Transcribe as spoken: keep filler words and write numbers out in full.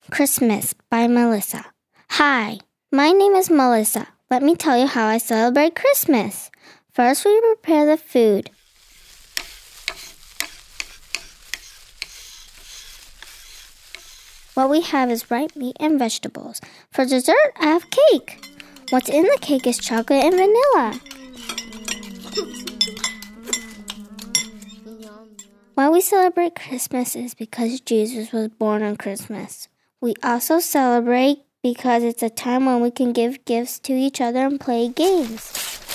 Christmas by Melissa. Hi, my name is Melissa. Let me tell you how I celebrate Christmas. First, we prepare the food. What we have is ripe meat and vegetables. For dessert, I have cake. What's in the cake is chocolate and vanilla. Why we celebrate Christmas is because Jesus was born on Christmas. We also celebrate because it's a time when we can give gifts to each other and play games.